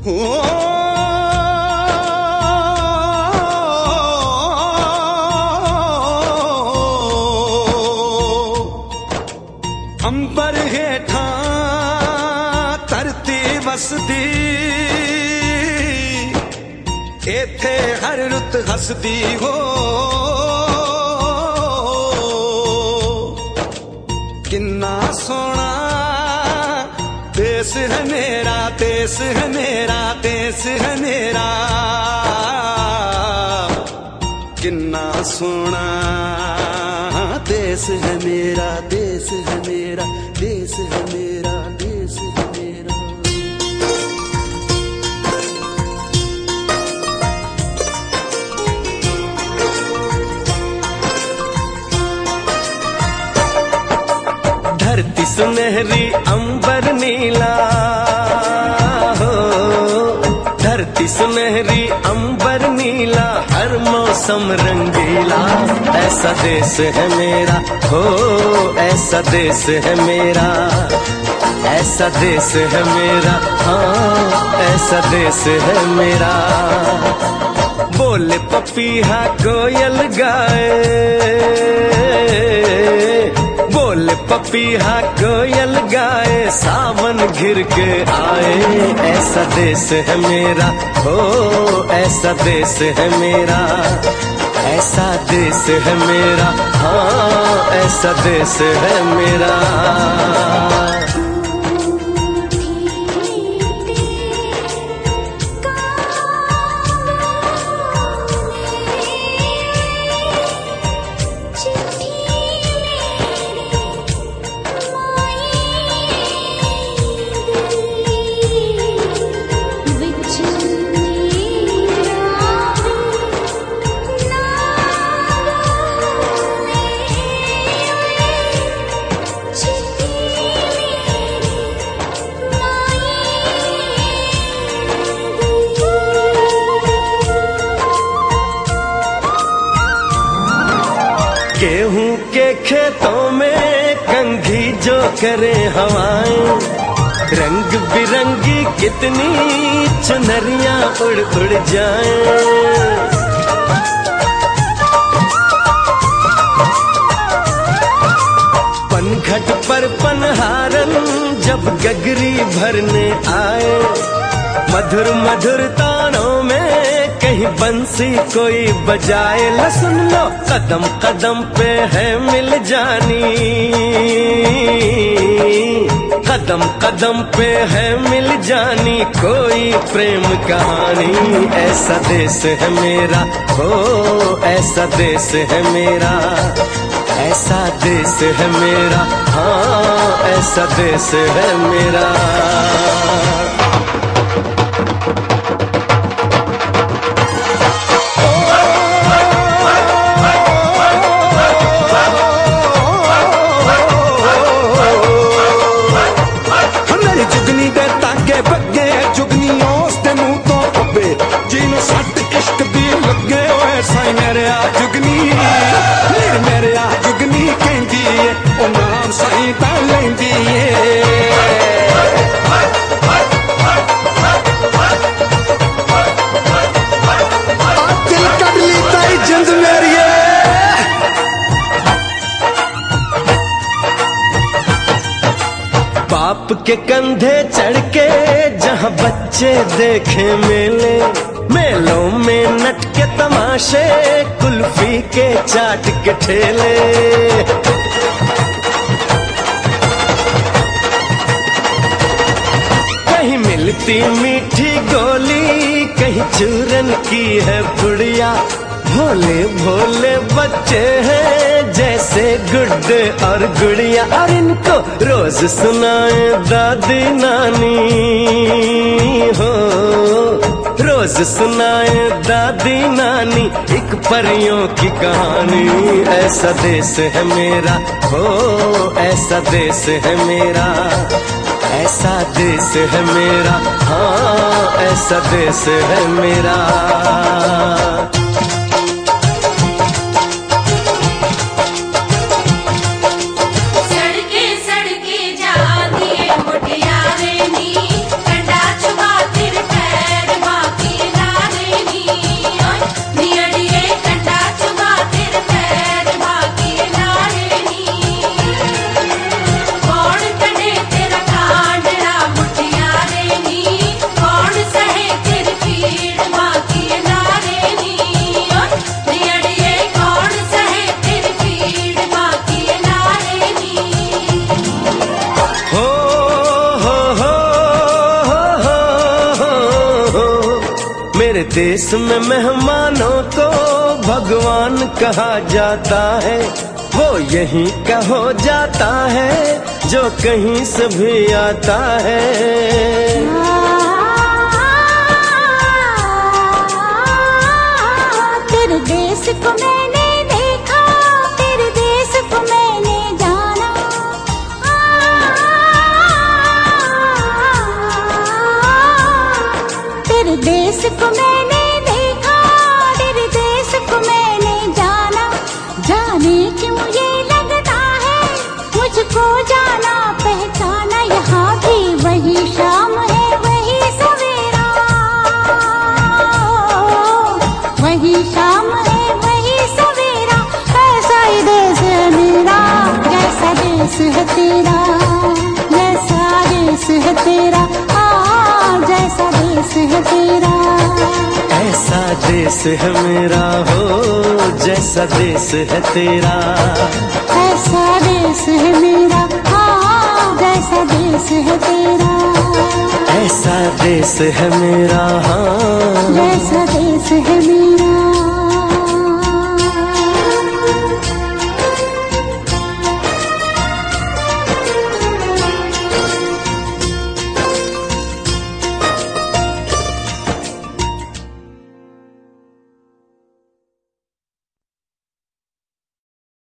अंबर हेठा धरती वसदी, एथे हर रुत हसदी हो। किन्ना सोना देश है मेरा, देश है मेरा, देश है मेरा। किन्ना सोना देश है मेरा, देश है मेरा, देश है मेरा, देश है मेरा। धरती सुनहरी अंबर नीला हो, धरती सुनहरी अंबर नीला, हर मौसम रंगीला। ऐसा देश है मेरा हो, ऐसा देश है मेरा, ऐसा देश है मेरा, हाँ ऐसा देश है मेरा। बोले पपीहा कोयल गाए, बोले पपीहा कोयल गाए, सावन घिर के आए। ऐसा देश है मेरा हो, ऐसा देश है मेरा, ऐसा देश है मेरा, हाँ ऐसा देश है मेरा। गेहूं के खेतों में कंघी जो करे हवाएं, रंग बिरंगी कितनी चुनरियां उड़ उड़ जाएं। पनघट पर पनहारन जब गगरी भरने आए, मधुर मधुर तानों में कहीं बंसी कोई बजाए। ल सुन लो कदम कदम पे है मिल जानी, कदम कदम पे है मिल जानी कोई प्रेम कहानी। ऐसा देश है मेरा हो, ऐसा देश है मेरा, ऐसा देश है मेरा, हाँ ऐसा देश है मेरा। बाप के कंधे चढ़ के जहाँ बच्चे देखे मेले, मेलों में नट के तमाशे, कुल्फी के चाट के ठेले। कहीं मिलती मीठी गोली, कहीं चूरन की है पुड़िया। भोले भोले बच्चे हैं जैसे गुड्डे और गुड़िया, और इनको रोज सुनाए दादी नानी हो, रोज सुनाए दादी नानी एक परियों की कहानी। ऐसा देश है मेरा हो, ऐसा देश है मेरा, ऐसा देश है मेरा, हाँ ऐसा देश है मेरा। सड़के जा दिए मुटियारे नी, कंडा चुबा फिर देश में मेहमानों को भगवान कहा जाता है, वो यहीं का हो जाता है जो कहीं से भी आता है। तेरे देश को मैंने देखा, तेरे देश को मैंने जाना, तेरे देश को मैंने देखा, तेरे देश को मैंने जाना। जाने क्यों ये लगता है मुझको जाना पहचाना, यहाँ भी वही शाम है वही सवेरा, वही शाम है वही सवेरा। ऐसा ही देश है मेरा, जैसा देश है तेरा, जैसा देश है तेरा, जैसा देश है तेरा। ऐसा देश है मेरा हो जैसा देश है तेरा, ऐसा देश है मेरा, जैसा देश है तेरा। ऐसा देश है मेरा, जैसा देश है मेरा।